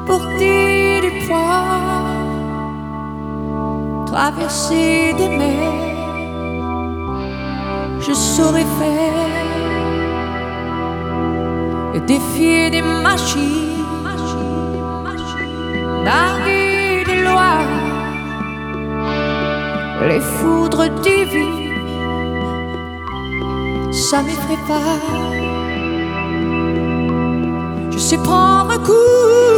porter des poids, traverser des mers, je saurais faire, et défier des machines, narguer des lois, les foudres divines, ça m'effraie pas. Je sais prendre un coup